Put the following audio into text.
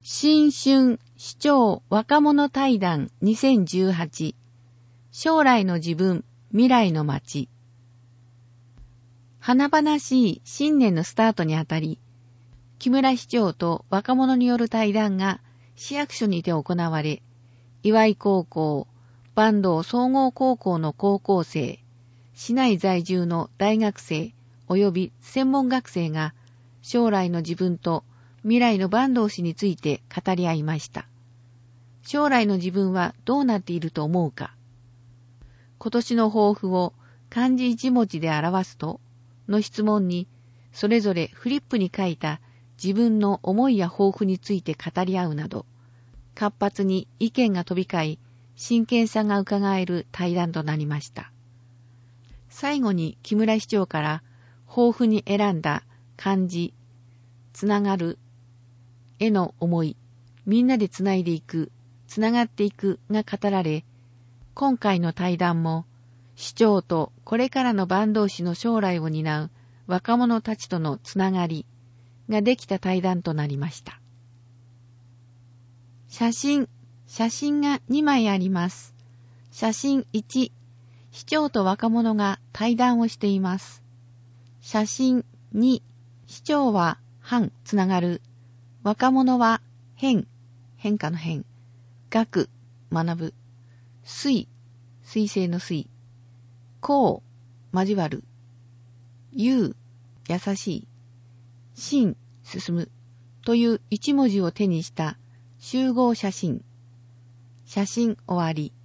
新春市長若者対談2018将来の自分未来の街。華々しい新年のスタートにあたり、木村市長と若者による対談が市役所にて行われ、岩井高校、坂東総合高校の高校生、市内在住の大学生及び専門学生が将来の自分と未来の坂東氏について語り合いました。将来の自分はどうなっていると思うか。今年の抱負を漢字一文字で表すとの質問に、それぞれフリップに書いた自分の思いや抱負について語り合うなど、活発に意見が飛び交い、真剣さが伺える対談となりました。最後に木村市長から抱負に選んだ漢字、つながる、への思い、みんなでつないでいく、つながっていくが語られ、今回の対談も市長とこれからの坂東市の将来を担う若者たちとのつながりができた対談となりました。写真が2枚あります。写真1、市長と若者が対談をしています。写真2、市長は反つながる。若者は変化の変。学、学ぶ。水星の水。交、交わる。優、優しい。進、進む。という一文字を手にした集合写真。写真終わり。